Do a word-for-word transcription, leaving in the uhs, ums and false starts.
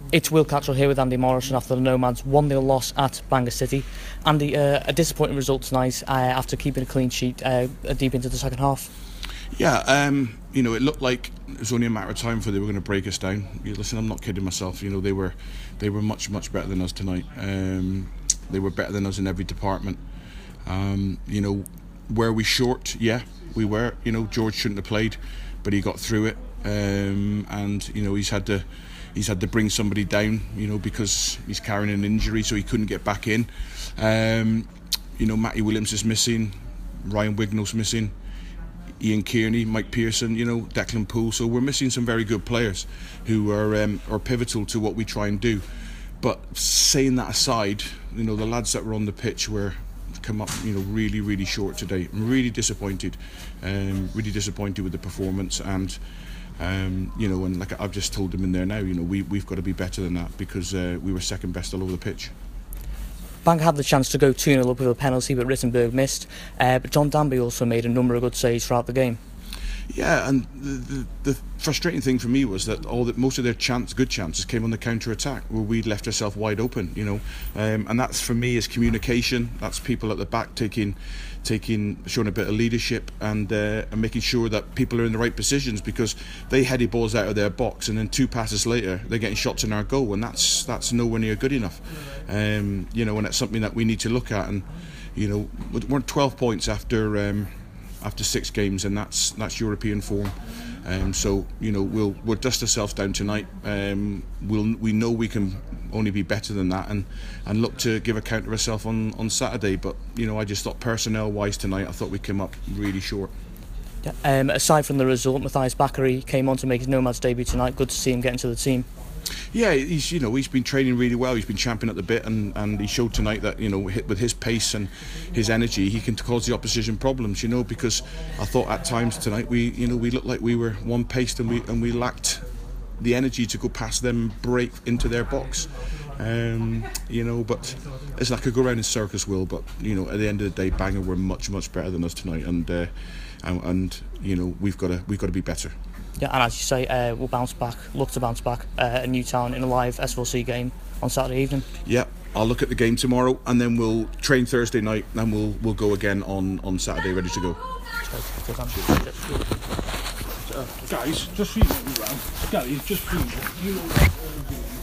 It's Will Cattrall here with Andy Morrison after the Nomads one nil loss at Bangor City. Andy, uh, a disappointing result tonight uh, after keeping a clean sheet uh, deep into the second half. Yeah, um, you know, it looked like it was only a matter of time before they were going to break us down. You listen, I'm not kidding myself. You know, they were they were much much better than us tonight. Um, they were better than us in every department. Um, you know, were we short? Yeah, we were. You know, George shouldn't have played, but he got through it, um, and you know he's had to. He's had to bring somebody down, you know, because he's carrying an injury, so he couldn't get back in. Um, you know, Matty Williams is missing, Ryan Wignall's missing, Ian Kearney, Mike Pearson, you know, Declan Poole. So we're missing some very good players who are um, are pivotal to what we try and do. But saying that aside, you know, the lads that were on the pitch were come up, you know, really, really short today. I'm really disappointed, um, really disappointed with the performance and. Um, you know, and like I've just told them in there now, you know, we, we've got to be better than that because uh, we were second best all over the pitch. Bangor had the chance to go two nil up with a penalty, but Rittenberg missed. Uh, but John Danby also made a number of good saves throughout the game. Yeah, and the, the, the frustrating thing for me was that all the, most of their chance, good chances came on the counter attack where we'd left ourselves wide open, you know, um, and that's for me is communication. That's people at the back taking, taking, showing a bit of leadership and uh, and making sure that people are in the right positions because they headed balls out of their box and then two passes later they're getting shots in our goal and that's that's nowhere near good enough, um, you know, and it's something that we need to look at and you know we're twelve points after. Um, after six games and that's that's European form, um, so you know we'll we'll dust ourselves down tonight. Um, we'll we know we can only be better than that and, and look to give account of ourselves on, on Saturday. But you know I just thought personnel wise tonight I thought we came up really short. Yeah, um, aside from the result, Matthias Bakary came on to make his Nomads debut tonight. Good to see him get into the team. Yeah, he's you know he's been training really well. He's been champing at the bit, and, and he showed tonight that you know with his pace and his energy, he can cause the opposition problems. You know because I thought at times tonight we you know we looked like we were one paced and we and we lacked the energy to go past them, and break into their box. Um, you know, but it's like I could go around in circus, Will. But you know, at the end of the day, Bangor were much much better than us tonight, and uh, and, and you know we've got to we've got to be better. Yeah, and as you say, uh, we'll bounce back, look to bounce back uh, at Newtown in a live S F L C game on Saturday evening. Yeah, I'll look at the game tomorrow and then we'll train Thursday night and we'll we'll go again on, on Saturday ready to go. Uh, guys, just so you know, Gary, just so you know, you know